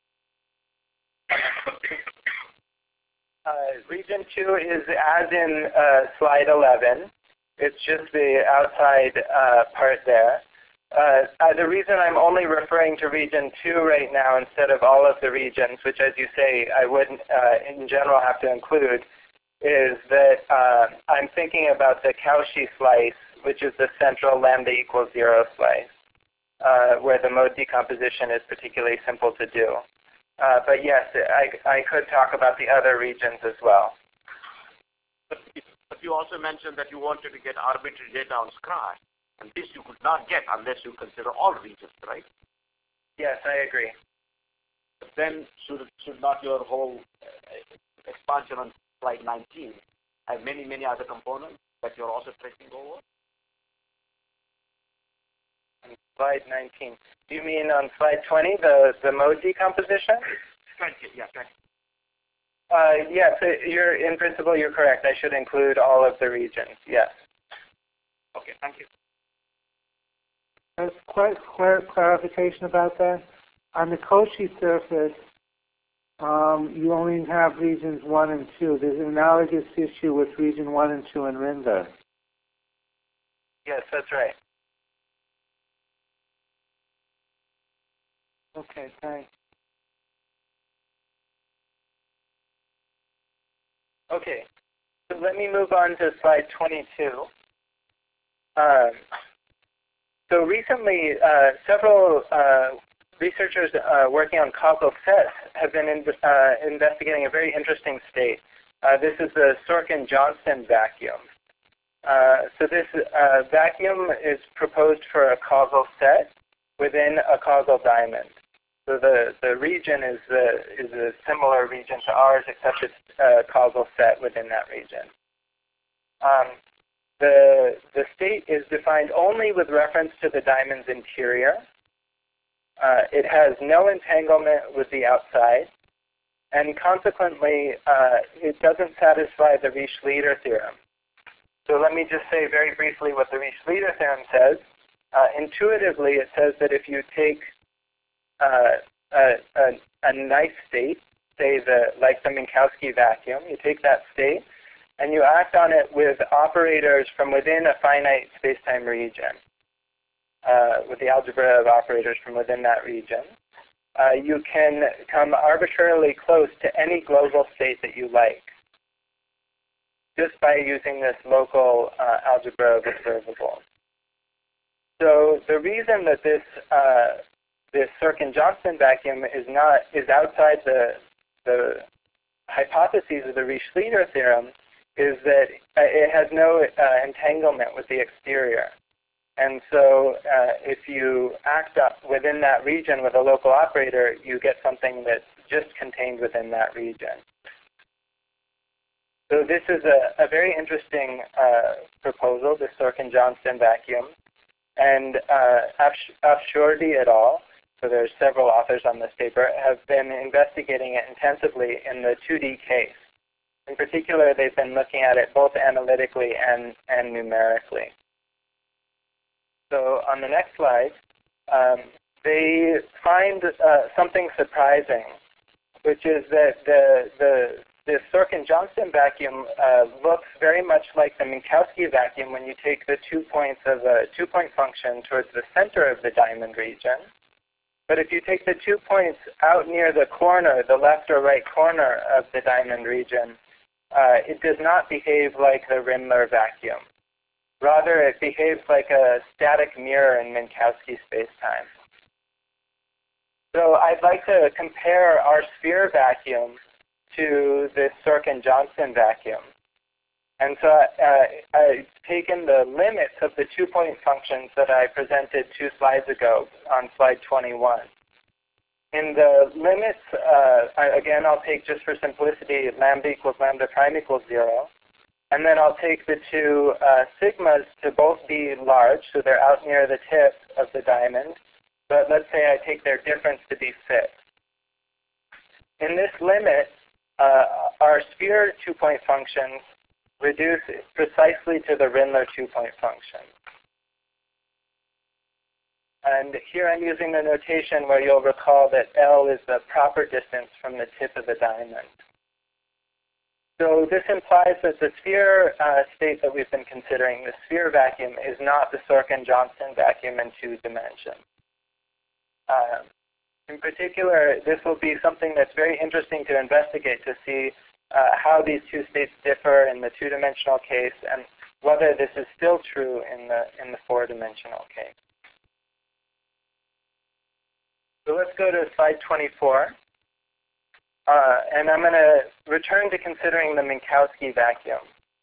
Region 2 is as in slide 11. It's just the outside part there. The reason I'm only referring to region 2 right now instead of all of the regions, which as you say I would in general have to include, is that I'm thinking about the Cauchy slice, which is the central lambda equals 0 slice, where the mode decomposition is particularly simple to do. But yes, I could talk about the other regions as well. But you also mentioned that you wanted to get arbitrary data on Scry. And this you could not get unless you consider all regions, right? Yes, I agree. But then should not your whole expansion on slide 19 have many, many other components that you're also tracing over? On slide 19. Do you mean on slide 20, the mode decomposition? 20, yeah, 20. Yes, in principle you're correct. I should include all of the regions, yes. Okay, thank you. There's quite clarification about that. On the Cauchy surface, you only have regions 1 and 2. There's an analogous issue with region 1 and 2 in Rindar. Yes, that's right. Okay, thanks. Okay, so let me move on to slide 22. So recently, several researchers working on causal sets have been investigating a very interesting state. This is the Sorkin-Johnston vacuum. So this vacuum is proposed for a causal set within a causal diamond. So the region is a similar region to ours, except it's a causal set within that region. The state is defined only with reference to the diamond's interior. It has no entanglement with the outside, and consequently, it doesn't satisfy the Riesz-Leiter theorem. So let me just say very briefly what the Riesz-Leiter theorem says. Intuitively, it says that if you take a nice state, say like the Minkowski vacuum, you take that state and you act on it with operators from within a finite space-time region, with the algebra of operators from within that region. You can come arbitrarily close to any global state that you like, just by using this local algebra of observables. So the reason that this Sorkin-Johnston vacuum is outside the hypotheses of the Riesz-Leiter theorem is that it has no entanglement with the exterior. And so if you act up within that region with a local operator, you get something that's just contained within that region. So this is a very interesting proposal, the Sorkin-Johnston vacuum. And Afshordi et al., so there's several authors on this paper, have been investigating it intensively in the 2D case. In particular, they've been looking at it both analytically and numerically. So on the next slide, they find something surprising, which is that the Sorkin-Johnston vacuum looks very much like the Minkowski vacuum when you take the 2 points of a 2-point function towards the center of the diamond region. But if you take the 2 points out near the corner, the left or right corner of the diamond region, it does not behave like the Rindler vacuum. Rather, it behaves like a static mirror in Minkowski spacetime. So I'd like to compare our sphere vacuum to this Sorkin-Johnston vacuum. And so I've taken the limits of the 2-point functions that I presented 2 slides ago on slide 21. In the limits, again, I'll take, just for simplicity, lambda equals lambda prime equals 0. And then I'll take the 2 sigmas to both be large, so they're out near the tip of the diamond. But let's say I take their difference to be fixed. In this limit, our sphere 2-point functions reduce precisely to the Rindler 2-point function. And here I'm using the notation where you'll recall that L is the proper distance from the tip of the diamond. So this implies that the sphere state that we've been considering, the sphere vacuum, is not the Sorkin-Johnson vacuum in 2 dimensions. In particular, this will be something that's very interesting to investigate to see how these 2 states differ in the 2-dimensional case and whether this is still true in the 4-dimensional case. So let's go to slide 24. And I'm going to return to considering the Minkowski vacuum.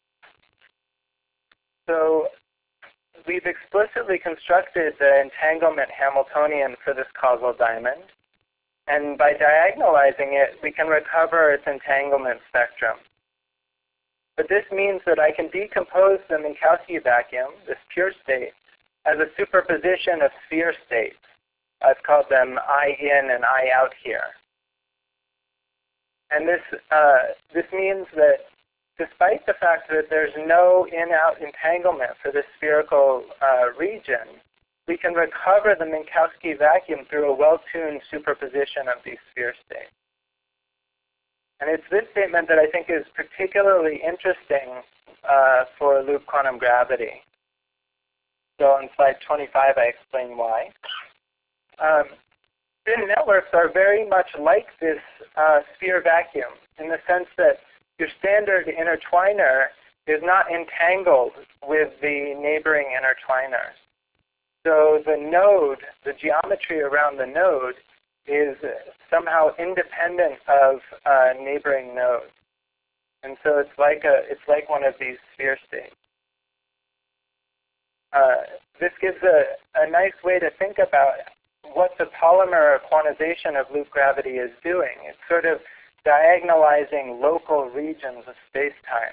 So we've explicitly constructed the entanglement Hamiltonian for this causal diamond. And by diagonalizing it, we can recover its entanglement spectrum. But this means that I can decompose the Minkowski vacuum, this pure state, as a superposition of sphere states. I've called them I in and I out here. And this means that despite the fact that there's no in-out entanglement for this spherical region, we can recover the Minkowski vacuum through a well-tuned superposition of these sphere states. And it's this statement that I think is particularly interesting for loop quantum gravity. So on slide 25, I explain why. Spin networks are very much like this sphere vacuum in the sense that your standard intertwiner is not entangled with the neighboring intertwiners. So the node, the geometry around the node, is somehow independent of neighboring nodes. And so it's like one of these sphere states. This gives a nice way to think about what the polymer quantization of loop gravity is doing. It's sort of diagonalizing local regions of space-time.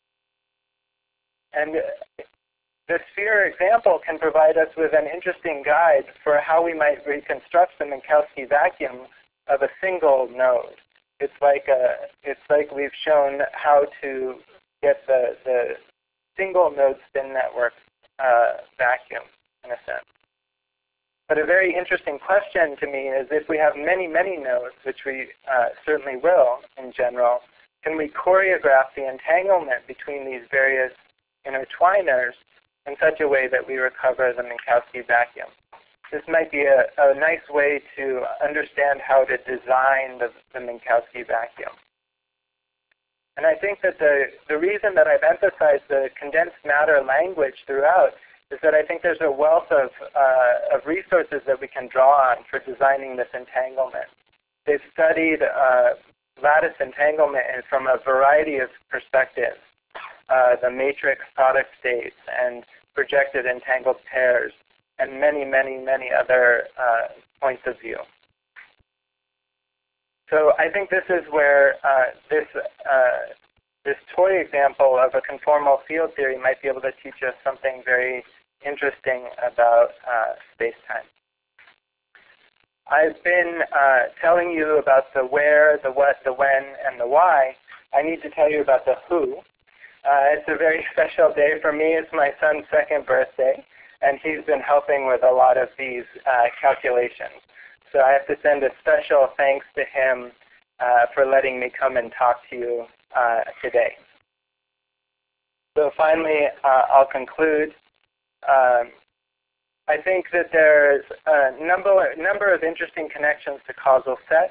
And the sphere example can provide us with an interesting guide for how we might reconstruct the Minkowski vacuum of a single node. It's like we've shown how to get the single node spin network vacuum, in a sense. But a very interesting question to me is if we have many, many nodes, which we certainly will in general, can we choreograph the entanglement between these various intertwiners in such a way that we recover the Minkowski vacuum? This might be a nice way to understand how to design the Minkowski vacuum. And I think that the reason that I've emphasized the condensed matter language throughout is that I think there's a wealth of resources that we can draw on for designing this entanglement. They've studied lattice entanglement from a variety of perspectives, the matrix product states and projected entangled pairs, and many, many, many other points of view. So I think this is where this toy example of a conformal field theory might be able to teach us something very interesting about space-time. I've been telling you about the where, the what, the when, and the why. I need to tell you about the who. It's a very special day for me. It's my son's 2nd birthday, and he's been helping with a lot of these calculations. So I have to send a special thanks to him for letting me come and talk to you today. So finally, I'll conclude. I think that there's a number of interesting connections to causal sets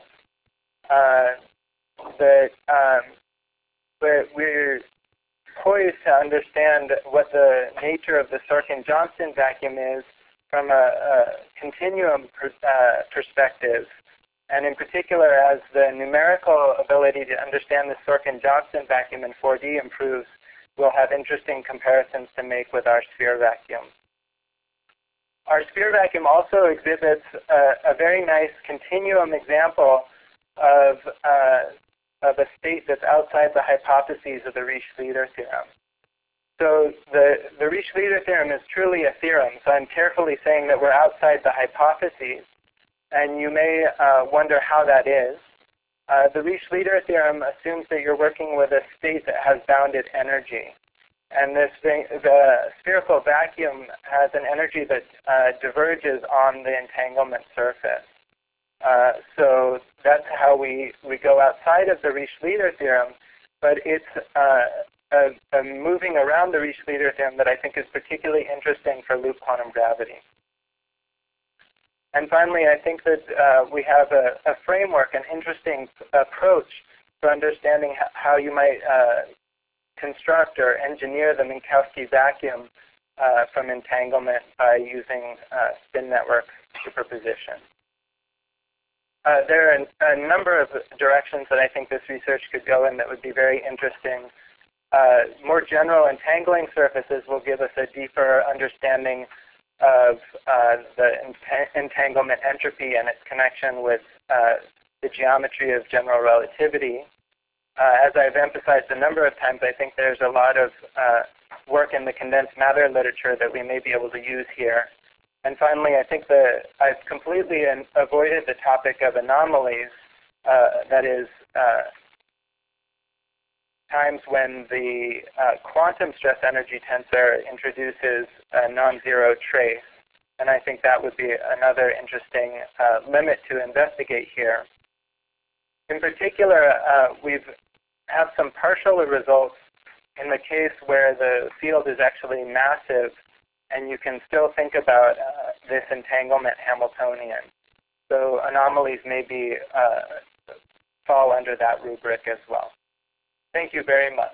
that we're poised to understand what the nature of the Sorkin-Johnson vacuum is from a continuum perspective. And in particular, as the numerical ability to understand the Sorkin-Johnson vacuum in 4D improves, we'll have interesting comparisons to make with our sphere vacuum. Our sphere vacuum also exhibits a very nice continuum example of a state that's outside the hypotheses of the Riesz-Leiter theorem. So the Riesz-Leiter theorem is truly a theorem, so I'm carefully saying that we're outside the hypotheses. And you may wonder how that is. The Riesz-Leiter theorem assumes that you're working with a state that has bounded energy. And the spherical vacuum has an energy that diverges on the entanglement surface. So that's how we go outside of the Riesz-Leiter theorem, but it's a moving around the Riesz-Leiter theorem that I think is particularly interesting for loop quantum gravity. And finally, I think that we have a framework, an interesting approach for understanding how you might construct or engineer the Minkowski vacuum from entanglement by using spin network superposition. There are a number of directions that I think this research could go in that would be very interesting. More general entangling surfaces will give us a deeper understanding of the entanglement entropy and its connection with the geometry of general relativity. As I've emphasized a number of times, I think there's a lot of work in the condensed matter literature that we may be able to use here. And finally, I think that I've completely avoided the topic of anomalies, that is, times when the quantum stress energy tensor introduces a non-zero trace. And I think that would be another interesting limit to investigate here. In particular, we have some partial results in the case where the field is actually massive, and you can still think about this entanglement Hamiltonian. So anomalies maybe fall under that rubric as well. Thank you very much.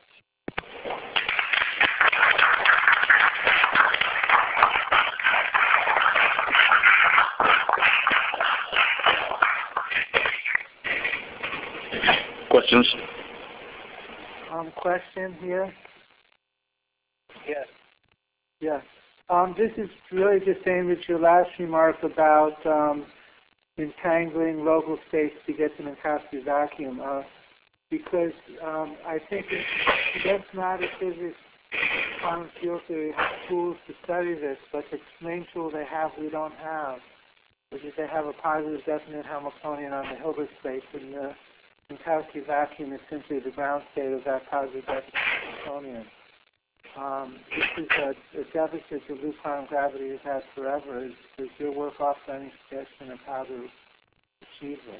Questions? Question here? Yes. Yes. This is really the same as your last remark about entangling local states to get to Minkowski vacuum. Because I think condensed matter physics, quantum field theory have tools to study this, but the main tool they have we don't have, which is they have a positive definite Hamiltonian on the Hilbert space, and the Minkowski vacuum is simply the ground state of that positive definite Hamiltonian. This is a deficit that loop quantum gravity has had forever. Does your work offer any suggestion of how to achieve this?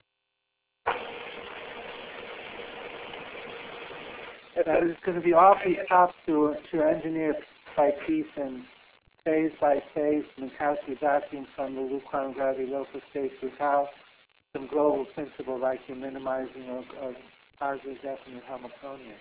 That is going to be awfully tough to engineer by piece and phase by phase Minkowski vacuum from the loop quantum gravity local states without some global principle like the minimizing of positive definite Hamiltonian.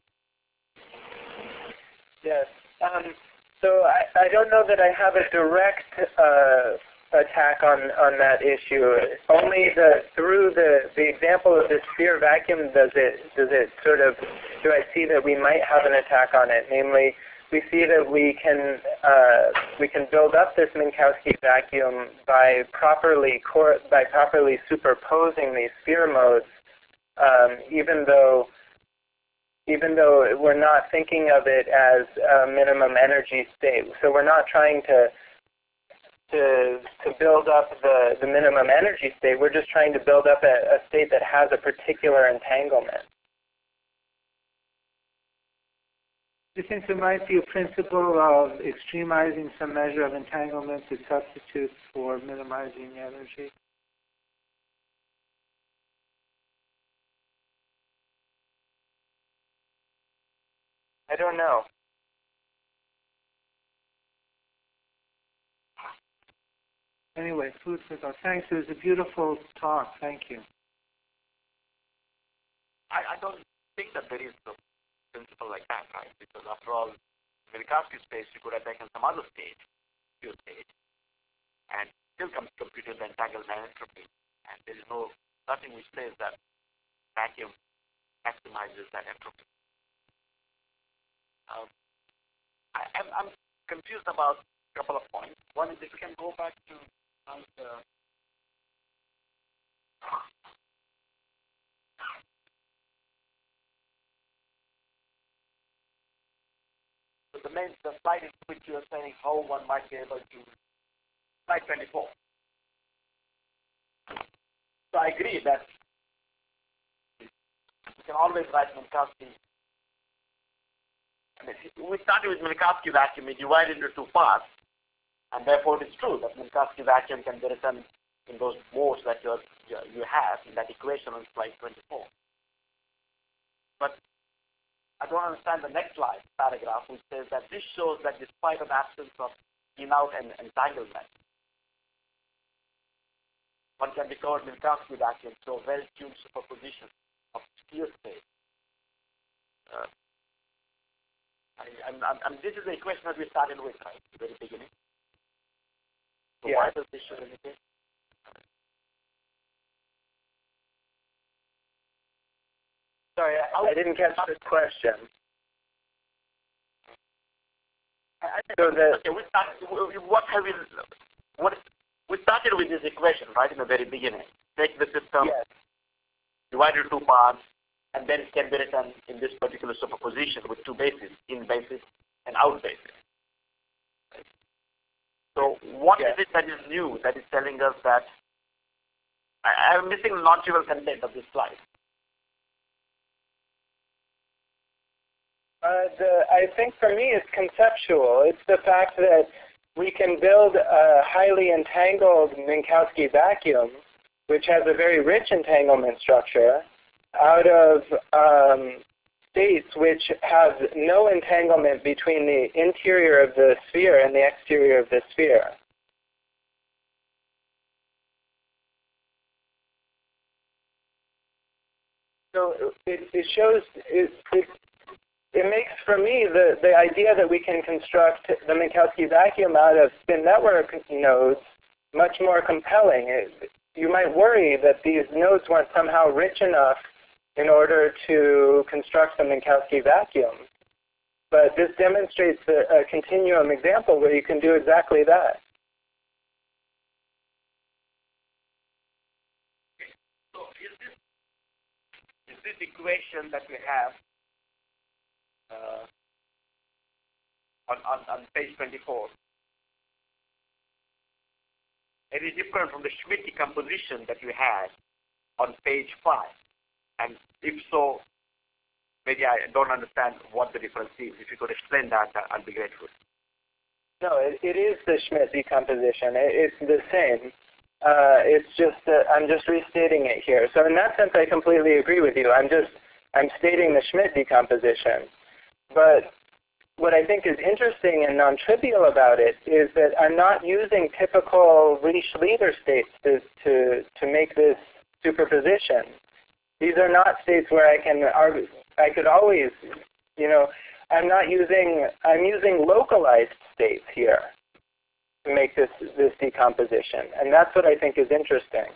Yes. So I don't know that I have a direct attack on that issue. Only through the example of the sphere vacuum does it sort of, do I see that we might have an attack on it. Namely, we see that we can build up this Minkowski vacuum by properly superposing these sphere modes, even though we're not thinking of it as a minimum energy state. So we're not trying to build up the minimum energy state. We're just trying to build up a state that has a particular entanglement. Do you think there might be a principle of extremizing some measure of entanglement that substitutes for minimizing energy? I don't know. Anyway, food for thought. Thanks. It was a beautiful talk. Thank you. I don't think that there is a principle like that, right? Because after all, Minkowski space, you could have taken some other state, pure state, and still computed the entanglement entropy. And there is nothing which says that vacuum maximizes that entropy. I'm confused about a couple of points. One is if you can go back to the slide in which you are saying how one might be able to, slide 24. So I agree that you can always write Minkowski we started with Minkowski vacuum. We divide into two parts, and therefore it is true that Minkowski vacuum can be written in those modes that you have in that equation on slide 24. But I don't understand the next slide paragraph, which says that this shows that despite an absence of in-out and entanglement, one can record Minkowski vacuum through a well-tuned superposition of sphere space. This is the equation that we started with, right, at the very beginning. So yeah. Why does this show anything? Sorry, I didn't catch the question. So Okay, we started with this equation, right, in the very beginning. Take the system, yes. divide it into two parts, and then it can be written in this particular superposition with two bases, in basis and out basis. So what is it that is new that is telling us that I'm missing the non-trivial content of this slide? I think for me it's conceptual. It's the fact that we can build a highly entangled Minkowski vacuum, which has a very rich entanglement structure, out of states which have no entanglement between the interior of the sphere and the exterior of the sphere. So it shows, it makes for me the idea that we can construct the Minkowski vacuum out of spin network nodes much more compelling. You might worry that these nodes weren't somehow rich enough in order to construct the Minkowski vacuum. But this demonstrates a continuum example where you can do exactly that. So is this equation that we have on page 24 very different from the Schmidt decomposition that we had on page 5? And if so, maybe I don't understand what the difference is. If you could explain that, I'd be grateful. No, it is the Schmidt decomposition. It's the same. It's just that I'm just restating it here. So in that sense, I completely agree with you. I'm stating the Schmidt decomposition. But what I think is interesting and non-trivial about it is that I'm not using typical Riesz-Leiter states to make this superposition. These are not states where I can argue. I could always, I'm using localized states here to make this decomposition, and that's what I think is interesting.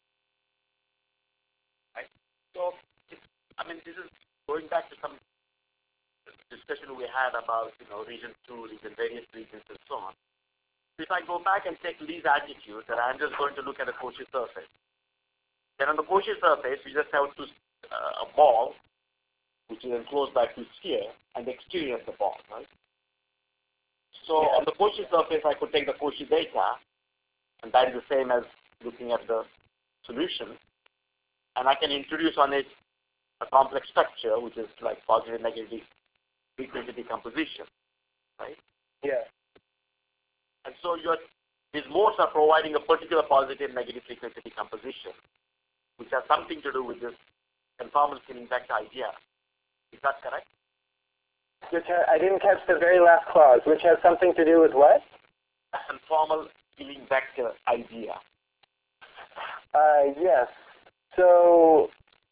So, this is going back to some discussion we had about, region 2, various regions, and so on. If I go back and take Lee's attitude, that I'm just going to look at a Cauchy surface. Then on the Cauchy surface, we just have a ball, which is enclosed by two spheres, and the exterior of the ball, right? So on the Cauchy surface, I could take the Cauchy data, and that is the same as looking at the solution, and I can introduce on it a complex structure, which is like positive, negative frequency decomposition, right? Yeah. And so these modes are providing a particular positive, negative frequency decomposition, which has something to do with this conformal scaling vector idea. Is that correct? I didn't catch the very last clause, which has something to do with what? A conformal scaling vector idea. Yes. So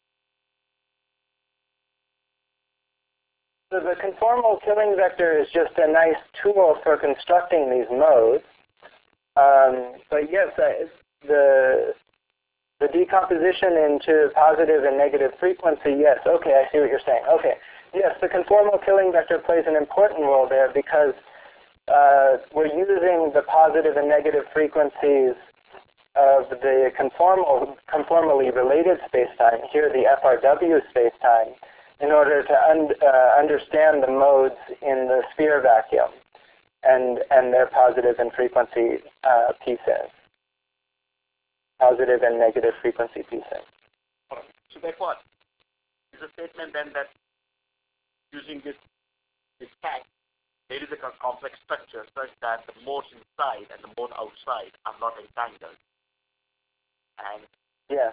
the conformal killing vector is just a nice tool for constructing these modes. But yes, the decomposition into positive and negative frequency, yes. Okay, I see what you're saying. Okay. Yes, the conformal killing vector plays an important role there because we're using the positive and negative frequencies of the conformally related spacetime, here the FRW spacetime, in order to understand the modes in the sphere vacuum and their positive and frequency pieces. Positive and negative frequency pieces. So therefore, is a statement then that using this is packed, there is a complex structure such that the modes inside and the mode outside are not entangled. And Yeah.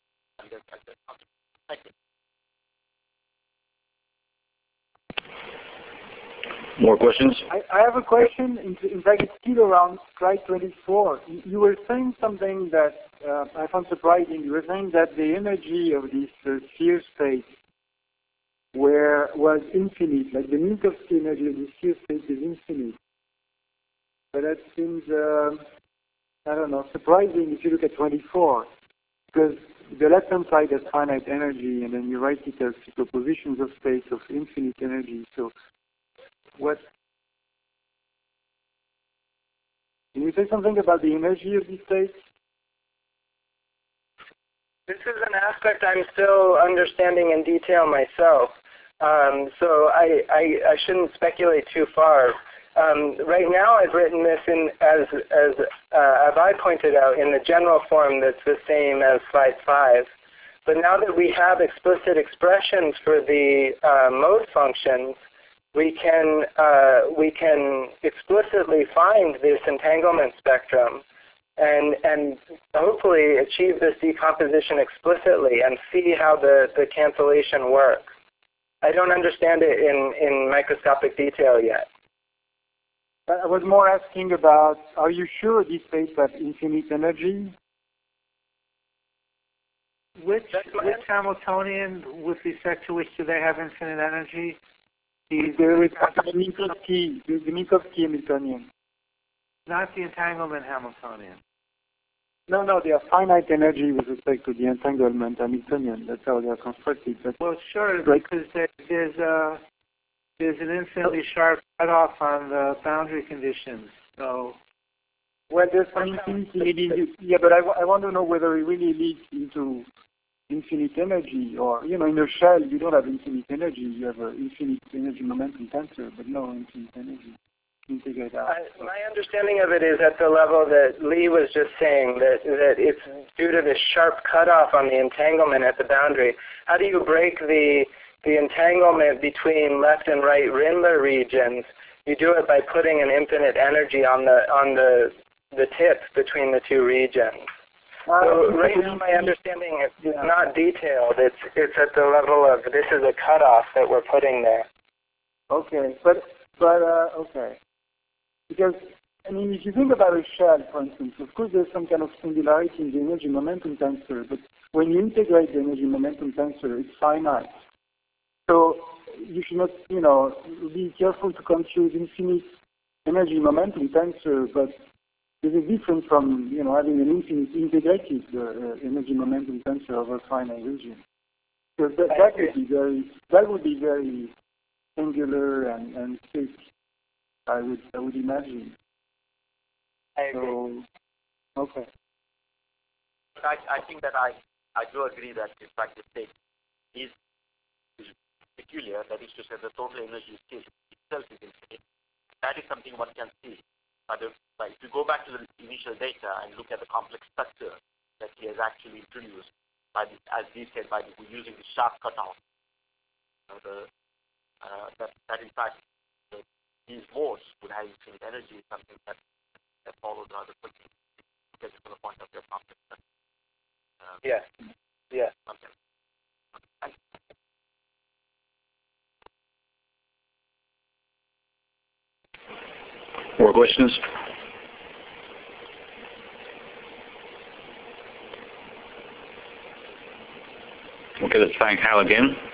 More questions? I have a question. In fact, it's still around slide 24. You were saying something that I found surprising. You were saying that the energy of this sphere space was infinite, like the Minkowski energy of the sphere space is infinite. But that seems, I don't know, surprising if you look at 24, because the left-hand side has finite energy, and then you write it as superpositions of space of infinite energy. So, can you say something about the energy of this space? This is an aspect I'm still understanding in detail myself, so I shouldn't speculate too far. Right now, I've written this as I pointed out, in the general form that's the same as slide 5. But now that we have explicit expressions for the mode functions, we can explicitly find this entanglement spectrum and hopefully achieve this decomposition explicitly and see how the cancellation works. I don't understand it in microscopic detail yet. I was more asking about, are you sure this space has infinite energy? Which Hamiltonian, with respect to which do they have infinite energy? The Minkowski Hamiltonian. Not the entanglement Hamiltonian. No, they are finite energy with respect to the entanglement Hamiltonian. That's how they are constructed. But well, sure, because there's an infinitely sharp cutoff on the boundary conditions. So, well, there's some infinity. Yeah, but I want to know whether it really leads into infinite energy, or in a shell you don't have infinite energy. You have an infinite energy momentum tensor, but no infinite energy. Integrate out. My understanding of it is at the level that Lee was just saying, that it's due to this sharp cutoff on the entanglement at the boundary. How do you break the entanglement between left and right Rindler regions? You do it by putting an infinite energy on the tips between the two regions. So right now, my understanding is not detailed. It's at the level of this is a cutoff that we're putting there. Okay, but okay, because if you think about a shell, for instance, of course there's some kind of singularity in the energy momentum tensor, but when you integrate the energy momentum tensor, it's finite. So you should not, be careful to confuse infinite energy momentum tensor, but this is different from, having an infinite integrated energy momentum tensor over a finite region. So that would be very angular and thick, I would imagine. I agree. So, okay. But I think that I do agree that in fact the state is peculiar. That is to say, the total energy state itself is infinite. That is something one can see. But if you go back to the initial data and look at the complex structure that he has actually introduced, as he said, by using the sharp cutoff, that in fact these modes would have infinite energy is something that follows rather quickly, because from the point of view of complex structure. Yes. Yes. Okay. More questions? Okay, let's thank Hal again.